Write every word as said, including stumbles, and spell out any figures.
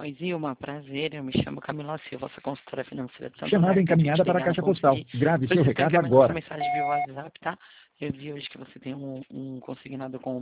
Oi, Zilma, prazer. Eu me chamo Camila Silva, sou consultora financeira de Santo Chamada André. Tentei encaminhada te para a ligar, não caixa postal. consegui. Grave Por seu isso, recado encaminhar essa agora. mensagem via WhatsApp, tá? Eu vi hoje que você tem um, um consignado com